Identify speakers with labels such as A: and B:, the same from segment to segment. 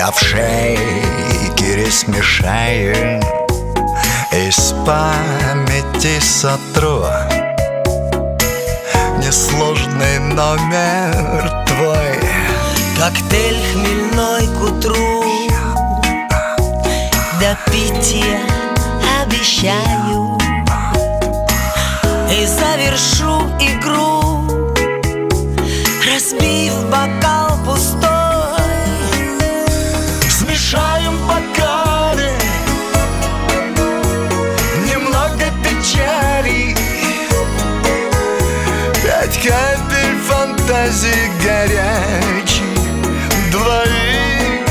A: А в шейкере смешаем, из памяти сотру несложный номер твой.
B: Коктейль хмельной к утру, до питья обещаю, и завершу игру, разбив бокал пустой.
A: Смешаем бокалы, немного печали, 5 капель фантазии горячей двоих.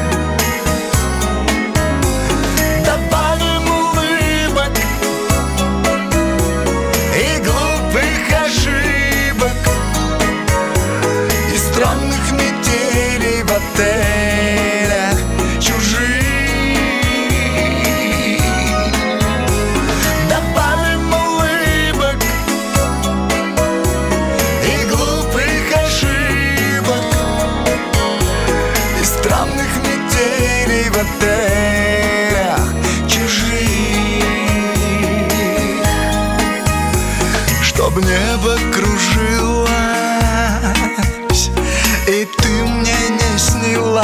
A: Добавим улыбок и глупых ошибок, и странных метелей в отелях чужих. Добавим улыбок и глупых ошибок, и странных метелей в отелях чужих. Чтоб небо кружилось и ты мне не снилась,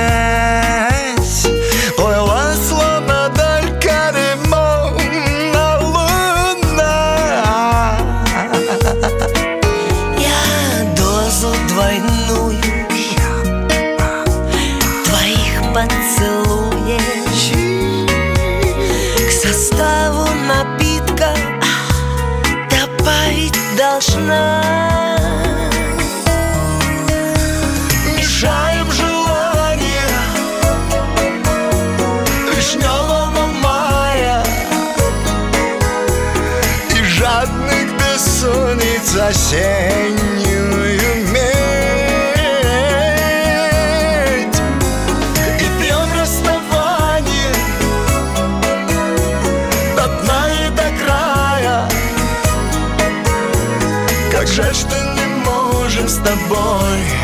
A: плыла словно только лимонная луна.
B: Я дозу двойную твоих поцелуев к составу напитка добавить должна.
A: Мешаем желания вишневого мая и жадных бессонниц осеннюю медь, и пьем расставание до дна и до края. Как жаль, что не можем с тобой